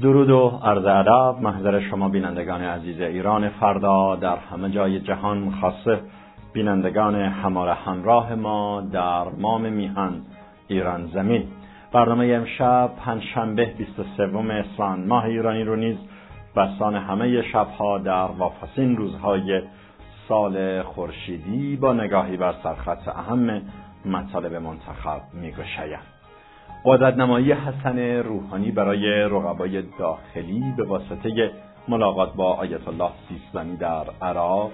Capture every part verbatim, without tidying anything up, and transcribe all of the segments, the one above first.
درود و عرض ادب محضر شما بینندگان عزیز ایران فردا در همه جای جهان، خاصه بینندگان هماره همراه ما در مام میهن ایران زمین. برنامه امشب پنجشنبه بیست و سوم اسفند ماه ایرانی رو نیز بسان همه شبها در واپسین روزهای سال خورشیدی با نگاهی بر سرخط اهم مطالب منتخب می‌گشایم. قدرت نمایی حسن روحانی برای رقبای داخلی به واسطه ملاقات با آیت الله سیستانی در عراق،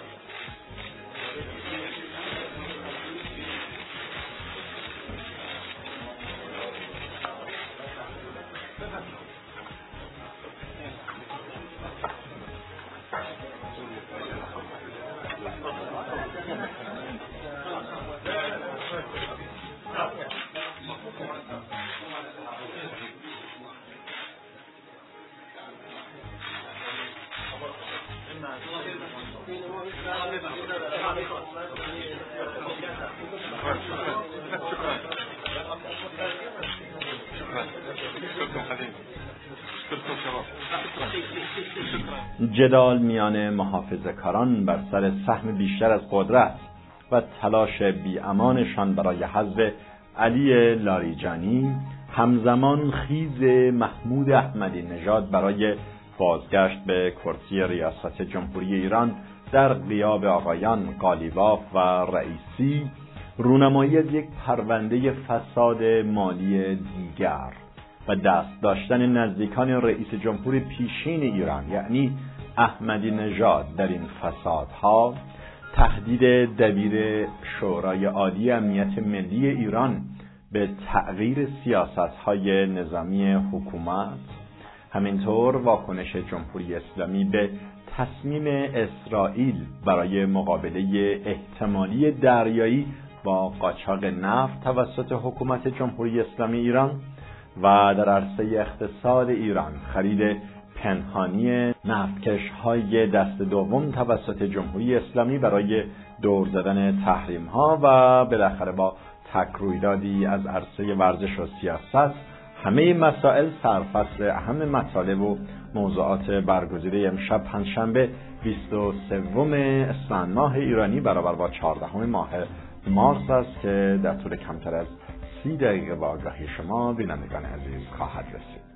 جدال میان محافظه‌کاران بر سر سهم بیشتر از قدرت و تلاش بی‌امانشان برای حذف علی لاریجانی، همزمان خیز محمود احمدی نژاد برای بازگشت به کرسی ریاست جمهوری ایران در غیاب آقایان قالیباف و رئیسی، رونمایی از یک پرونده فساد مالی دیگر و دست داشتن نزدیکان رئیس جمهور پیشین ایران یعنی احمدی نژاد در این فسادها، تهدید دبیر شورای عالی امنیت ملی ایران به تغییر سیاست‌های نظامی حکومت، همینطور واکنش جمهوری اسلامی به تصمیم اسرائیل برای مقابله احتمالی دریایی با قاچاق نفت توسط حکومت جمهوری اسلامی ایران و در عرصه اقتصاد ایران خرید پنهانی نفتکش‌های دست دوم توسط جمهوری اسلامی برای دور زدن تحریم‌ها و بالاخره با تک رویدادی از عرصه ورزش و سیاست، همه مسائل سرفصل اهم مطالب و موضوعات برگزیده امشب پنجشنبه بیست و سوم اسفند ماه ایرانی برابر با چهاردهم ماه مارس است که در طول کمتر از سی دقیقه با آگاهی شما بینندگان عزیز خواهد رسید.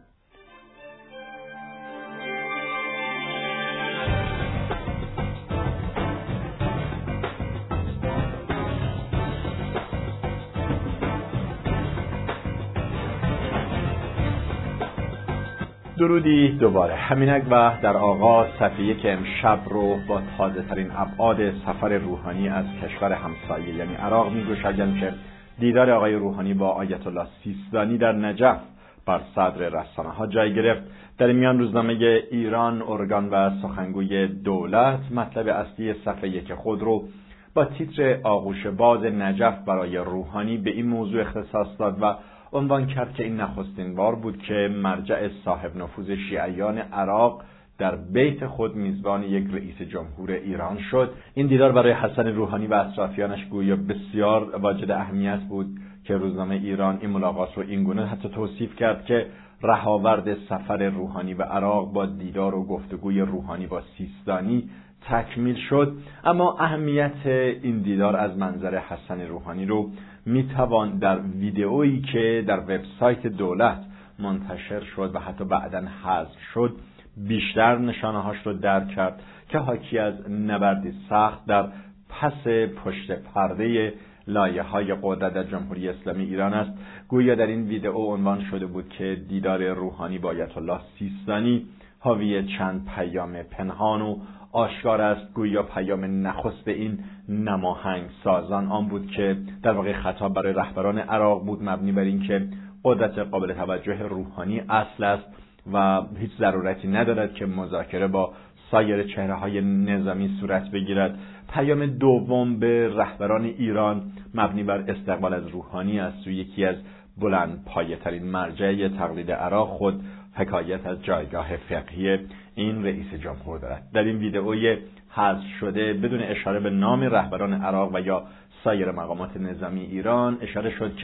درودی دوباره همینک و در آغاز صفحه که امشب رو با تازه ترین ابعاد سفر روحانی از کشور همسایه یعنی عراق می‌گشایم که دیدار آقای روحانی با آیت الله سیستانی در نجف بر صدر رسانه‌ها جای گرفت. در میان روزنامه ایران ارگان و سخنگوی دولت مطلب اصلی صفحه یک خود رو با تیتر آغوش باز نجف برای روحانی به این موضوع اختصاص داد و عنوان کرد که این نخستین بار بود که مرجع صاحب نفوذ شیعیان عراق در بیت خود میزبان یک رئیس جمهور ایران شد. این دیدار برای حسن روحانی و اطرافیانش گویا بسیار واجد اهمیت بود که روزنامه ایران این ملاقات رو اینگونه حتی توصیف کرد که رهاورد سفر روحانی به عراق با دیدار و گفتگوی روحانی با سیستانی تکمیل شد. اما اهمیت این دیدار از منظر حسن روحانی رو میتوان در ویدئویی که در وبسایت دولت منتشر شد و حتی بعداً حذف شد بیشتر نشانه‌هاش رو درک کرد که حاکی از نبردی سخت در پس پشت پرده لایه‌های قدرت در جمهوری اسلامی ایران است. گویا در این ویدئو عنوان شده بود که دیدار روحانی با آیت الله سیستانی حاوی چند پیام پنهان و آشکار است. گویا پیام نخست این نماهنگ سازان آن بود که در واقع خطاب برای رهبران عراق بود، مبنی بر این که قدرت قابل توجه روحانی اصل است و هیچ ضرورتی ندارد که مذاکره با سایر چهره‌های نظامی صورت بگیرد. پیام دوم به رهبران ایران مبنی بر استقبال از روحانی است و یکی از بلند پایه‌ترین مرجع تقلید عراق خود حکایت از جایگاه فقهی این رئیس جمهور دارد. در این ویدئوی حذف شده بدون اشاره به نام رهبران عراق و یا سایر مقامات نظامی ایران اشاره شد که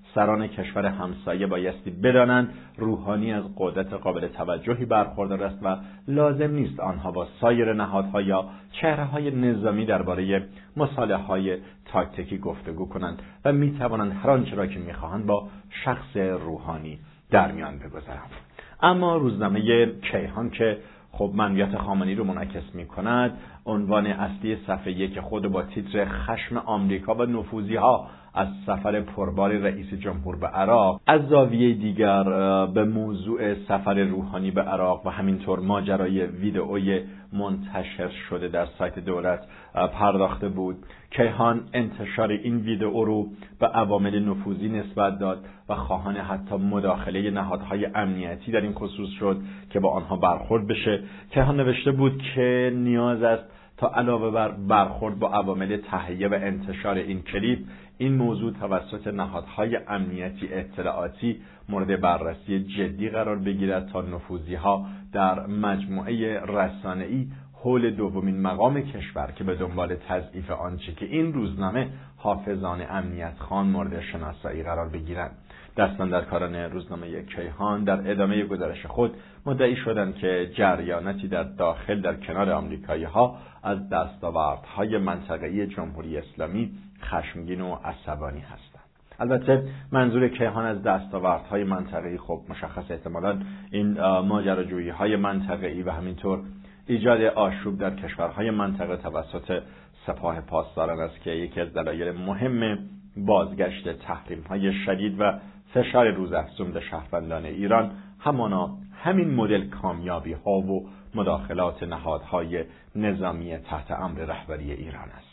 سران کشور همسایه بایستی بدانند روحانی از قدرت قابل توجهی برخوردار است و لازم نیست آنها با سایر نهادها یا چهره‌های نظامی درباره مصالحه‌های تاکتیکی گفتگو کنند و می‌توانند هر آنچه را که می‌خواهند با شخص روحانی در میان بگذارند. اما روزنامه کیهان که خب منویت خامنه‌ای رو منعکس می‌کند، عنوان اصلی صفحه یک خود با تیتر خشم آمریکا و نفوذی‌ها از سفر پربار رئیس جمهور به عراق، از زاویه دیگر به موضوع سفر روحانی به عراق و همینطور ماجرای ویدئوی منتشر شده در سایت دولت پرداخته بود. کیهان انتشار این ویدئو رو به عوامل نفوذی نسبت داد و خواهان حتی مداخله نهادهای امنیتی در این خصوص شد که با آنها برخورد بشه. کیهان نوشته بود که نیاز است تا علاوه بر برخورد با عوامل تهیه و انتشار این کلیپ، این موضوع توسط نهادهای امنیتی اطلاعاتی مورد بررسی جدی قرار بگیرد تا نفوذی‌ها در مجموعه رسانه‌ای حول دومین مقام کشور که به دنبال تضعیف آنچه که این روزنامه حافظان امنیت خوان مورد شناسایی قرار بگیرند. دستاندرکاران روزنامه کیهان در ادامه گزارش خود مدعی شدند که جریاناتی در داخل در کنار آمریکایی‌ها از دستاوردهای منطقه‌ای جمهوری اسلامی خشمگین و عصبانی هستند. البته منظور کیهان از دستاوردهای منطقه‌ای خب مشخص احتمالاً این ماجراجویی‌های منطقه‌ای و همینطور ایجاد آشوب در کشورهای منطقه توسط سپاه پاسداران است که یکی از دلایل مهم بازگشت تحریم‌های شدید و فشار روزافزون به شهروندان ایران همانا همین مدل کامیابی‌ها و مداخلات نهادهای نظامی تحت امر رهبری ایران است.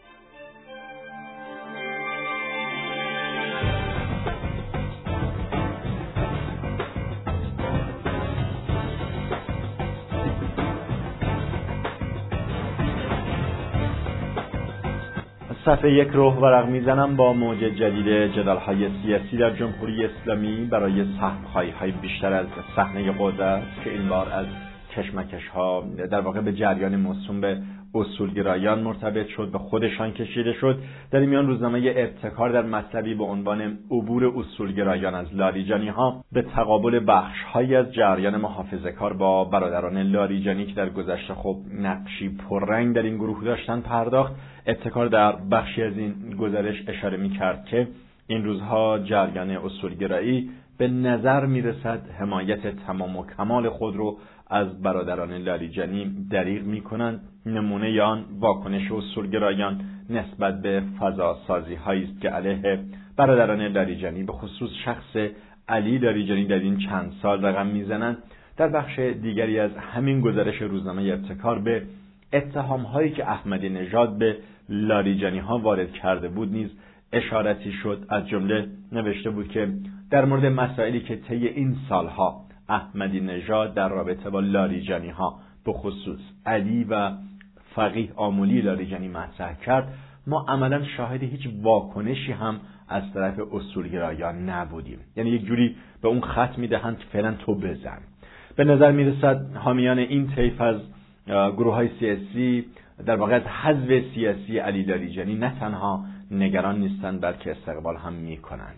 صفحه یک رو ورق میزنم با موج جدید جدال‌های سیاسی در جمهوری اسلامی برای سهم‌های بیشتر از صحنه قدرت که این بار از کشمکش‌ها در واقع به جریان موسوم به اصولگرایان مرتبط شد به خودشان کشیده شد. در این میان روزنامه ابتکار در مطلبی به عنوان عبور اصولگرایان از لاریجانی‌ها به تقابل بخش‌هایی از جریان محافظه‌کار با برادران لاریجانی که در گذشته خب نقشی پررنگ در این گروه داشتند پرداخت. ابتکار در بخشی از این گزارش اشاره می‌کرد که این روزها جریان اصولگرایی به نظر می‌رسد حمایت تمام و کمال خود رو از برادران لاریجانی دریغ می‌کنند. نمونه آن واکنش اصولگرایان نسبت به فضاسازی‌هایی است که علیه برادران لاریجانی به خصوص شخص علی لاریجانی در این چند سال رقم می‌زنند. در بخش دیگری از همین گزارش روزنامه ابتکار به اتهام‌هایی که احمدی نژاد به لاریجانی‌ها وارد کرده بود نیز اشارتی شد. از جمله نوشته بود که در مورد مسائلی که طی این سالها احمدی نژاد در رابطه با لاریجانی‌ها به خصوص علی و فقیه آملی لاریجانی مطرح کرد، ما عملاً شاهد هیچ واکنشی هم از طرف اصولگرایان نبودیم. یعنی یک جوری به اون خط میدهند که فعلا تو بزن. به نظر میرسد حامیان این طیف از گروه‌های سیاسی در واقع از حزب سیاسی علی لاریجانی نه تنها نگران نیستند بلکه استقبال هم می‌کنند.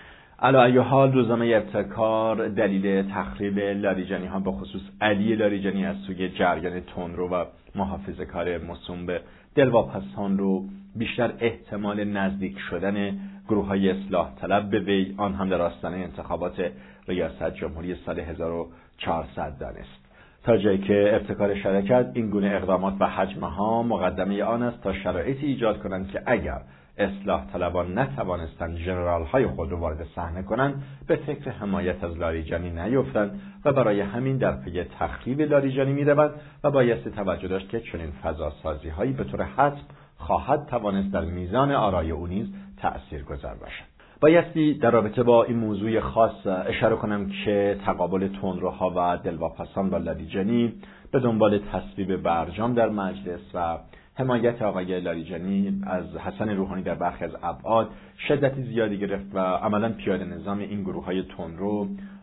علی ای حال روزنامه ابتکار دلیل تخریب لاریجانی ها به خصوص علی لاریجانی از سوی جریان تندرو و محافظه‌کار موسوم به دلواپسان رو بیشتر احتمال نزدیک شدن گروه‌های اصلاح طلب به وی، آن هم در آستانه انتخابات ریاست جمهوری سال هزار و چهارصد دانست. تا جایی که ابتکار شرکت این گونه اقدامات و حجمها مقدمه آن است تا شرایطی ایجاد کنند که اگر اصلاح طلبان نتوانستند ژنرال های خود را وارد صحنه کنند به فکر حمایت از لاریجانی نیفتند و برای همین در پی تخریب لاریجانی میروند و بایستی توجه داشت که چنین فضاسازی هایی به طور حتم خواهد توانست در میزان آرای او نیز تأثیرگذار باشد. بایستی در رابطه با این موضوع خاص اشاره کنم که تقابل تندروها و دلواپسان با لاریجانی به دنبال تصویب برجام در مجلس و حمایت آقای لاریجانی از حسن روحانی در برخی از ابعاد شدتی زیادی گرفت و عملاً پیاده نظام این گروه‌های تندرو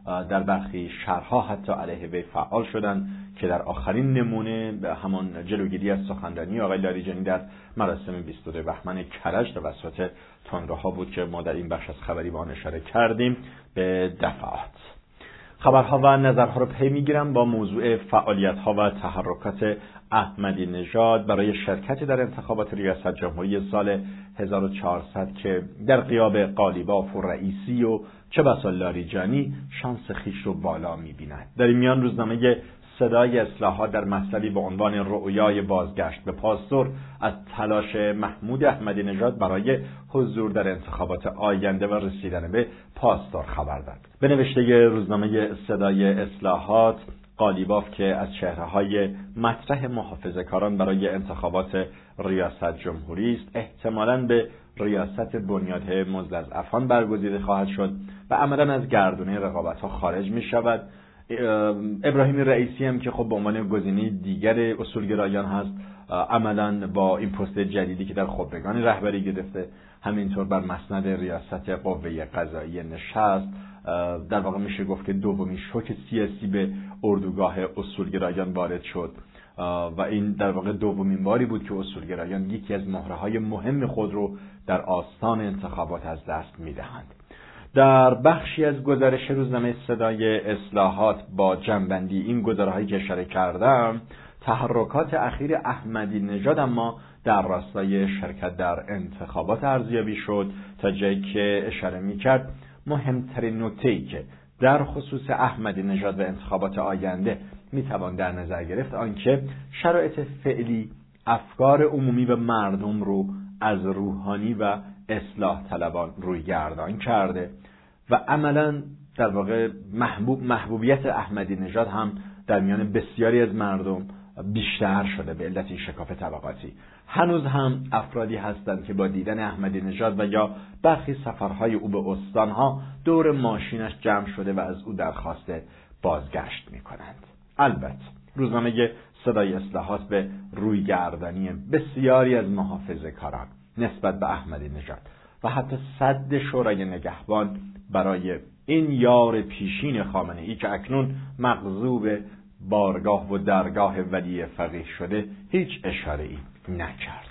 در برخی شهرها حتی علیه وی فعال شدند که در آخرین نمونه به همان جلوگیری از سخنرانی آقای لاریجانی در مراسم بیست و دو بهمن کرج توسط تندروها بود که ما در این بخش از خبری با آن اشاره کردیم. به دفعات خبرها و نظرها رو پی میگیرم با موضوع فعالیت‌ها و تحرکات احمدی نژاد برای شرکت در انتخابات ریاست جمهوری سال هزار و چهارصد که در غیاب قالیباف و رئیسی و چه بسا لاریجانی شانس خیش رو بالا می‌بیند. در این میان روزنامه صدای اصلاحات در مطلبی با عنوان رؤیای بازگشت به پاستور از تلاش محمود احمدی نژاد برای حضور در انتخابات آینده و رسیدن به پاستور خبر داد. به نوشته روزنامه صدای اصلاحات، قالیباف که از چهره‌های مطرح محافظه‌کاران برای انتخابات ریاست جمهوری است، احتمالاً به ریاست بنیاد مستضعفان برگزیده خواهد شد و عملاً از گردونه رقابت‌ها خارج می‌شود. ابراهیم رئیسی هم که خب به عنوان گزینه دیگر اصولگرایان هست، عملاً با این پست جدیدی که در خبرگان رهبری گرفته، همینطور بر مسند ریاست قوه قضاییه نشست، در واقع میشه گفت که دومین شوک سیاسی به اردوگاه اصولگرایان وارد شد و این در واقع دومین باری بود که اصولگرایان یکی از مهره‌های مهم خود رو در آستان انتخابات از دست میدهند. در بخشی از گزارش روزنامه صدای اصلاحات با جنبندی این گزاره‌هایی که اشاره کردم، تحرکات اخیر احمدی نژاد اما در راستای شرکت در انتخابات ارزیابی شد، تا جایی که اشاره می‌کرد مهمترین نکته‌ای که در خصوص احمدی نژاد و انتخابات آینده میتوان در نظر گرفت آنکه شرایط فعلی افکار عمومی و مردم رو از روحانی و اصلاح طلبان روی گردان کرده و عملاً در واقع محبوب محبوبیت احمدی نژاد هم در میان بسیاری از مردم بیشتر شده به علت این شکاف طبقاتی. هنوز هم افرادی هستند که با دیدن احمدی نژاد و یا برخی سفرهای او به استانها دور ماشینش جمع شده و از او درخواست بازگشت می‌کنند. البته روزنامه صدای اصلاحات به رویگردانی بسیاری از محافظه‌کاران نسبت به احمدی نژاد و حتی صد شورای نگهبان برای این یار پیشین خامنه‌ای که اکنون مغضوب بارگاه و درگاه ولی فقیه شده هیچ اشاره‌ای نکرد.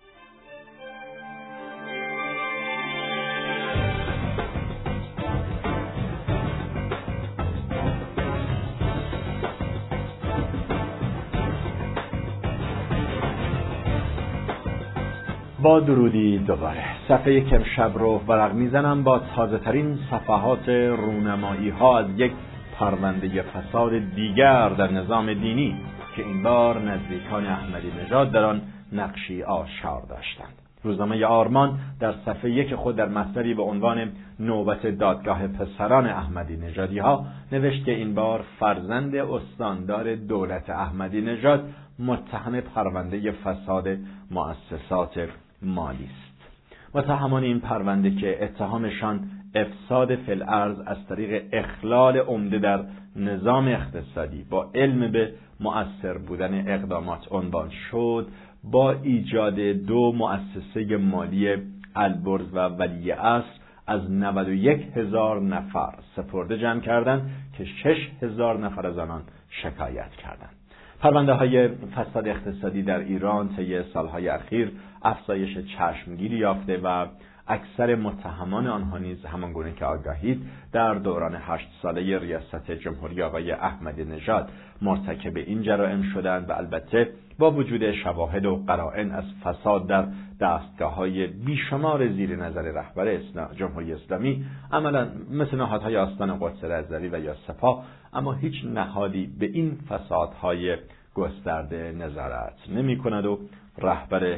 با درودی دوباره صفحه یک امشب رو ورق میزنم با تازه ترین صفحات رونمایی ها از یک پرونده فساد دیگر در نظام دینی که این بار نزدیکان احمدی نژاد در آن نقشی آشکار داشتند. روزنامه آرمان در صفحه یک خود در مطلبی به عنوان نوبت دادگاه پسران احمدی نژادی ها نوشت که این بار فرزند استاندار دولت احمدی نژاد متهم پرونده فساد مؤسسات مالی است. متهمان این پرونده که اتهامشان افساد فی الارض از طریق اخلال عمده در نظام اقتصادی با علم به مؤثر بودن اقدامات عنوان شد، با ایجاد دو مؤسسه مالی البرز و ولی عصر از نود و یک هزار نفر سپرده جمع کردند که شش هزار نفر از آنان شکایت کردند. پرونده های فساد اقتصادی در ایران طی سالهای اخیر افزایش چشمگیری یافته و اکثر متهمان آنها نیز همانگونه که آگاهید در دوران هشت ساله ریاست جمهوری آقای احمدی نژاد مرتکب این جرائم شدند و البته با وجود شواهد و قرائن از فساد در دستگاه‌های بیشمار زیر نظر رهبر جمهوری اسلامی، عملاً مثل نهادهای آستان قدس رضوی و یا سپاه، اما هیچ نهادی به این فسادهای گسترده نظارت نمی‌کند و رهبر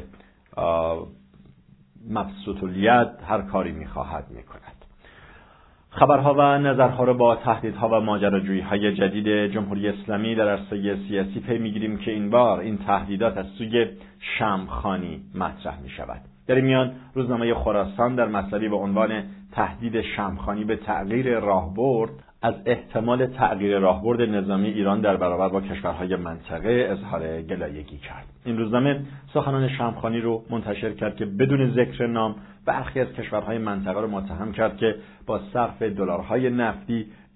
مبسوط الید هر کاری می‌خواهد می‌کند. خبرها و نظرها را با تهدیدها و ماجراجویی‌های جدید جمهوری اسلامی در عرصه سیاسی پی می‌گیریم که این بار این تهدیدات از سوی شمخانی مطرح می‌شود. در این میان روزنامه خراسان در مطلبی با عنوان تهدید شمخانی به تغییر راهبرد از احتمال تغییر راهبرد نظامی ایران در برابر با کشورهای منطقه اظهار گلایگی کرد. این روزنامه سخنان شمخانی رو منتشر کرد که بدون ذکر نام برخی از کشورهای منطقه رو متهم کرد که با صرف دلارهای نفتی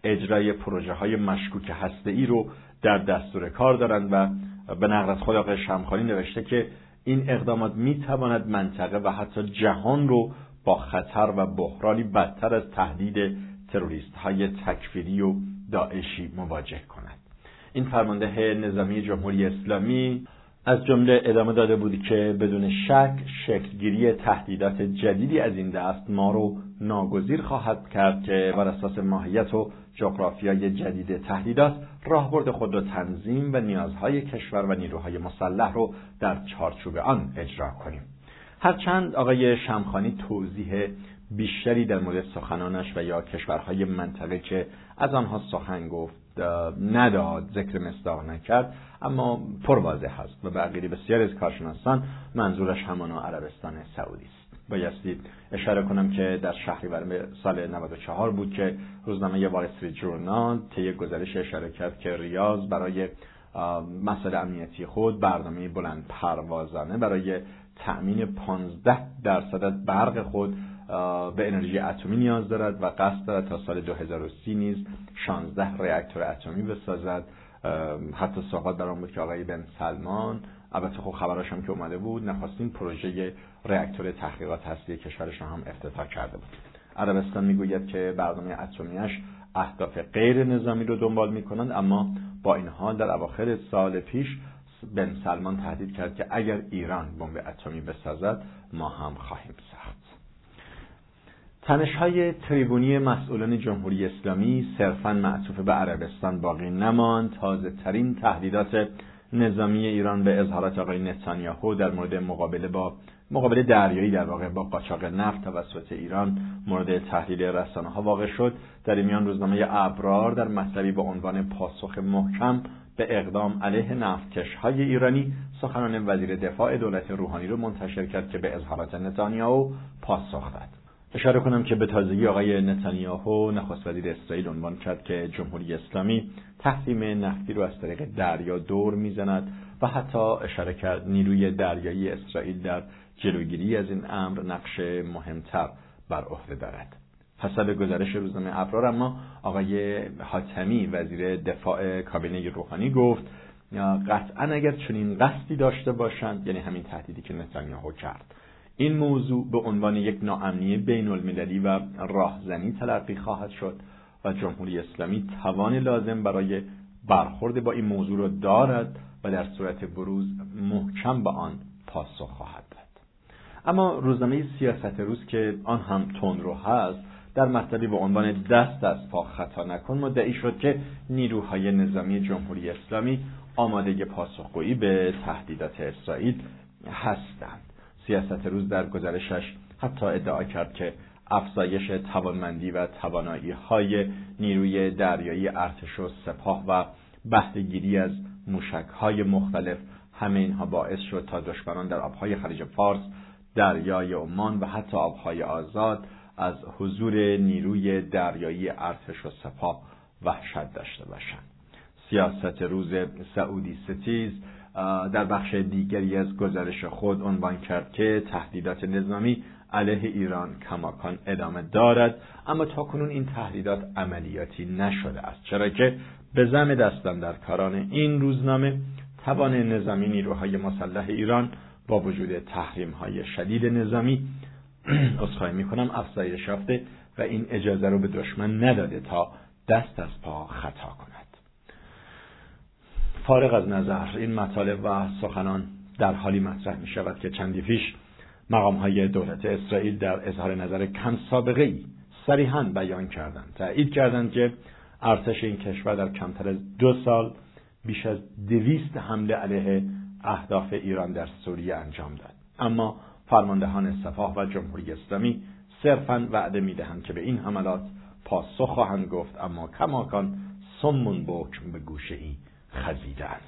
اجرای پروژه های مشکوک هسته‌ای رو در دستور کار دارند و به نقل از خود آقای شمخانی نوشته که این اقدامات میتواند منطقه و حتی جهان رو با خطر و بحرانی بدتر از تهدید تروریست های تکفیری و داعشی مواجه کند. این فرمانده نظامی جمهوری اسلامی از جمله ادامه داده بود که بدون شک شکلگیری تهدیدات جدیدی از این دست ما رو ناگزیر خواهد کرد که بر اساس ماهیت و جغرافیای جدید تهدیدات راهبرد خود را تنظیم و نیازهای کشور و نیروهای مسلح رو در چارچوب آن اجرا کنیم. هرچند آقای شمخانی توضیح بیشتری در مورد سخنانش و یا کشورهای منطقه که از آنها سخن گفت نداد، ذکر مصداق نکرد، اما پرواضح است و به عقیده بسیاری از کارشناسان منظورش همانا عربستان سعودی است. بایستی اشاره کنم که در شهریور سال نود و چهار بود که روزنامه وال استریت ژورنال طی گزارش اشاره کرد که ریاض برای مسائل امنیتی خود برنامه بلند پروازانه برای تأمین پانزده درصد از برق خود به انرژی اتمی نیاز دارد و قصد دارد تا سال دو هزار و سی نیز شانزده راکتور اتمی بسازد. حتی صحبت بر آن بود که آقای بن سلمان، البته خب خبراش هم که اومده بود، نخستین پروژه راکتور تحقیقات هستی کشورش هم افتتاح کرده بود. عربستان میگوید که برنامه اتمیش اهداف غیر نظامی رو دنبال میکنند، اما با این حال در اواخر سال پیش بن سلمان تهدید کرد که اگر ایران بمب اتمی بسازد ما هم خواهیم ساخت. تنش‌های تریبونی مسئولان جمهوری اسلامی صرفاً معطوف به عربستان باقی نماند. تازه ترین تهدیدات نظامی ایران به اظهارات آقای نتانیاهو در مورد مقابله با مقابله دریایی در واقع با قاچاق نفت توسط ایران مورد تحلیل رسانه‌ها واقع شد. در این میان روزنامه ابرار در مطلبی با عنوان پاسخ محکم به اقدام علیه نفتکش‌های ایرانی سخنان وزیر دفاع دولت روحانی رو منتشر کرد که به اظهارات نتانیاهو پاسخ داد. اشاره کنم که به تازگی آقای نتانیاهو نخست وزیر اسرائیل عنوان کرد که جمهوری اسلامی تحریم نفتی رو از طریق دریا دور میزند و حتی اشاره کرد نیروی دریایی اسرائیل در جلوگیری از این امر نقش مهمتر بر عهده دارد. حسب گزارش روزنامه ابرار اما آقای حاتمی وزیر دفاع کابینه روحانی گفت قطعا اگر چنین قصدی داشته باشند، یعنی همین تهدیدی که نتانیاهو کرد، این موضوع به عنوان یک ناامنی بین المللی و راهزنی تلقی خواهد شد و جمهوری اسلامی توان لازم برای برخورد با این موضوع را دارد و در صورت بروز محکم به آن پاسخ خواهد داد. اما روزنامه سیاست روز که آن هم تندرو هست در مطلبی به عنوان دست از پا خطا نکن مدعی شد که نیروهای نظامی جمهوری اسلامی آماده پاسخگویی به تهدیدات اسرائیل هستند. سیاست روز در گزارشش حتی ادعا کرد که افزایش توانمندی و توانایی‌های نیروی دریایی ارتش و سپاه و بهره‌گیری از موشک‌های مختلف همه اینها باعث شد تا دشمنان در آبهای خلیج فارس، دریای عمان و حتی آبهای آزاد از حضور نیروی دریایی ارتش و سپاه وحشت داشته باشند. سیاست روز سعودی ستیز در بخش دیگری از گزارش خود عنوان کرد که تهدیدات نظامی علیه ایران کماکان ادامه دارد، اما تاکنون این تهدیدات عملیاتی نشده است، چرا که به زعم دستاندرکاران این روزنامه توان نظامی نیروهای مسلح ایران با وجود تحریم‌های شدید نظامی عذرخواهی می‌کنم افزایش یافته و این اجازه رو به دشمن نداده تا دست از پا خطا کند. فارغ از نظر این مطالب و سخنان در حالی مطرح می شود که چندی پیش مقام‌های دولت اسرائیل در اظهار نظر کم سابقه‌ای صریحاً بیان کردند، تأیید کردند که ارتش این کشور در کمتر از دو سال بیش از دویست حمله علیه اهداف ایران در سوریه انجام داد. اما فرماندهان سپاه و جمهوری اسلامی صرفاً وعده می‌دهند که به این حملات پاسخ خواهند گفت، اما کماکان صم بکم به گوشه‌ای خزیدند.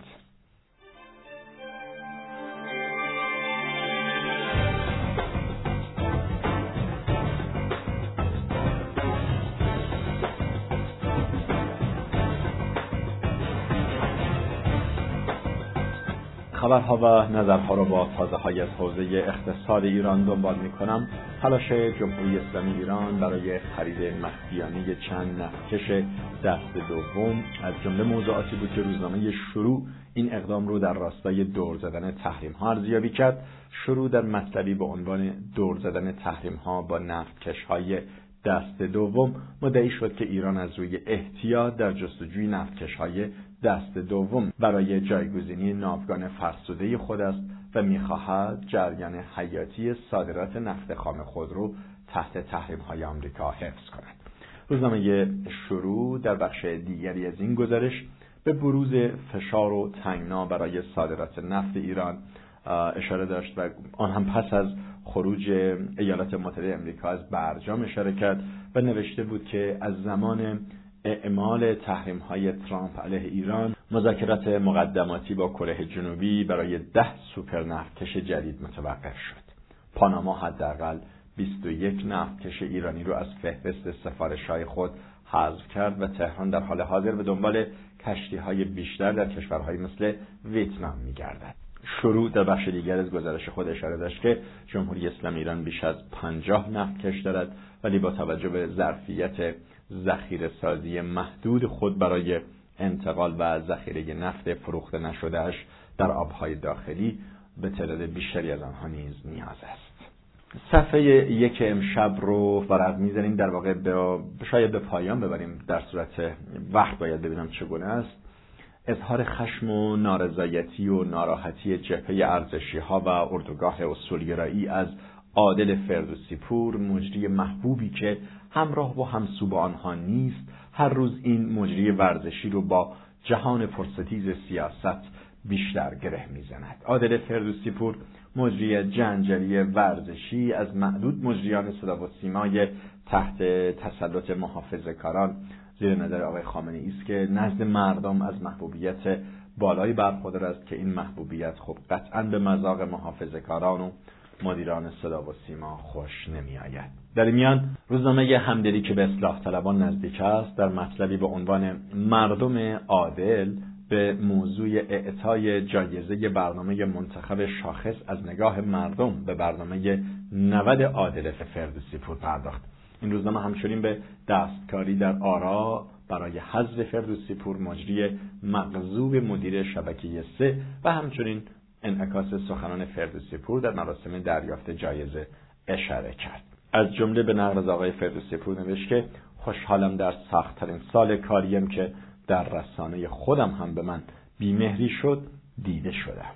خبرها و نظرها را با تازه های از حوزه اقتصاد ایران دنبال می کنم. تلاش جمهوری اسلامی ایران برای خرید مخفیانه چند نفتکش دست دوم از جمله موضوعاتی بود که روزنامه شروع این اقدام رو در راستای دور زدن تحریم ها ارزیابی کرد. شروع در مطلبی با عنوان دور زدن تحریم ها با نفتکش های دست دوم مدعی شد که ایران از روی احتیاط در جستجوی نفتکش‌های دست دوم برای جایگزینی ناوگان فرسوده خود است و می‌خواهد جریان حیاتی صادرات نفت خام خود را تحت تحریم‌های آمریکا حفظ کند. روزنامه شروع در بخش دیگری از این گزارش به بروز فشار و تنگنا برای صادرات نفت ایران اشاره داشت و آن هم پس از خروج ایالات متحده آمریکا از برجام اشاره کرد و نوشته بود که از زمان اعمال تحریم‌های ترامپ علیه ایران مذاکرات مقدماتی با کره جنوبی برای ده سوپر نفتکش جدید متوقف شد. پاناما حداقل بیست و یک نفتکش ایرانی رو از فهرست سفارش‌های خود حذف کرد و تهران در حال حاضر به دنبال کشتی‌های بیشتر در کشورهای مثل ویتنام می‌گردد. شروع در بخش دیگر از گزارش خود اشاره داشت که جمهوری اسلامی ایران بیش از پنجاه نفتکش دارد، ولی با توجه به ظرفیت ذخیره سازی محدود خود برای انتقال و ذخیره نفت فروخته نشدهش در آبهای داخلی به تعداد بیشتری از آنها نیز نیاز است. صفحه یک امشب رو ورق می‌زنیم، در واقع به شاید به پایان ببریم، در صورت وقت باید ببینم چگونه است. اظهار خشم و نارضایتی و ناراحتی جبهه ارزشی‌ها و اردوگاه اصولگرایی از عادل فردوسی پور، مجری محبوبی که همراه و همسو با آنها نیست، هر روز این مجری ورزشی رو با جهان پرستیژ سیاست بیشتر گره میزند. عادل فردوسی پور، مجری جنجالی ورزشی، از معدود مجریان صدا و سیمای تحت تسلط محافظه‌کاران زیر نظر آقای خامنه‌ای است که نزد مردم از محبوبیت بالایی برخوردار است که این محبوبیت خب قطعاً به مذاق محافظه‌کاران و مدیران صدا و سیما خوش نمی‌آید. در این میان روزنامه همدلی که به اصلاح طلبان نزدیک است در مطلبی به عنوان مردم عادل به موضوع اعطای جایزه برنامه منتخب شاخص از نگاه مردم به برنامه نود عادل فردوسی پور پرداخت. این روزنامه همچنین به دستکاری در آرا برای حذف فردوسی پور، مجری مغضوب مدیر شبکه سه و همچنین انعکاس سخنان فردوسی پور در مراسم دریافت جایزه اشاره کرد. از جمله به نقل از آقای فردوسی پور نوشت که خوشحالم در سخت‌ترین سال کاریم که در رسانه خودم هم به من بیمهری شد دیده شدم.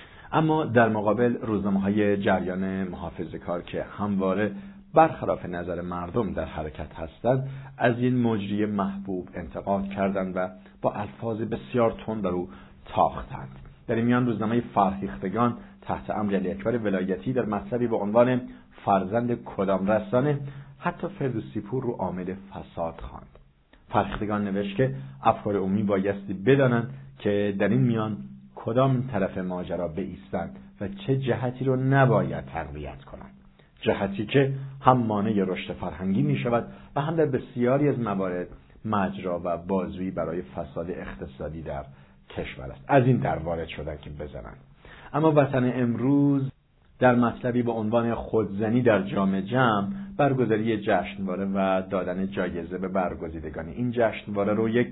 اما در مقابل روزنامه‌های جریان محافظه‌کار که همواره برخلاف نظر مردم در حرکت هستند از این مجری محبوب انتقاد کردند و با الفاظ بسیار تند بر او تاختند. در این میان روزنامه فرهیختگان تحت امر علی اکبر ولایتی در مطلبی با عنوان فرزند کدام رسانه حتی فردوسی پور رو عامل فساد خواند. فرهیختگان نوشت که افکار عمومی بایستی بدانند که در این میان کدام طرف ماجرا بایستند و چه جهتی رو نباید تقویت کنند. جهتی که هم مانع رشد فرهنگی می شود و هم در بسیاری از موارد مجرا و بازویی برای فساد اقتصادی در کشور است. از این در وارد شدن که بزنند. اما وطن امروز در مطلبی با عنوان خودزنی در جام جم برگزاری جشنواره و دادن جایزه به برگزیدگان این جشنواره رو یک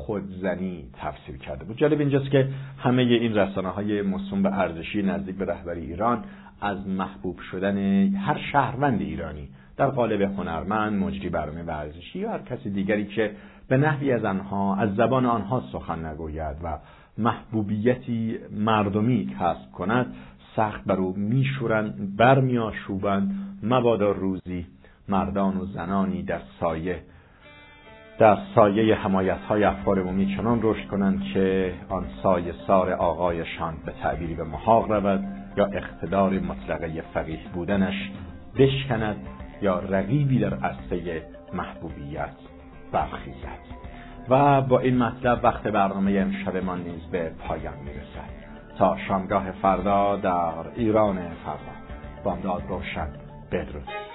خودزنی تفسیر کرده بود. جالب اینجاست که همه این رسانه‌های موسوم به ارزشی نزدیک به رهبری ایران از محبوب شدن هر شهروند ایرانی در قالب هنرمند، مجری برنامه ورزشی یا هر کسی دیگری که به نحوی از آنها از زبان آنها سخن نگوید و محبوبیتی مردمی کسب کند سخت بر او میشورند، برمیآشوبند، مبادا روزی مردان و زنانی در سایه در سایه حمایت‌های افکار عمومی چنان رشد کنند که آن سایه سار آقایشان به تعبیری به محاق رود یا اقتدار مطلقه فقیه بودنش بشکند یا رقیبی در عرصه محبوبیت برخیزد. و با این مطلب وقت برنامه امشب ما نیز به پایان میرسد. تا شامگاه فردا در ایران فردا. بامداد روشن. بدرود.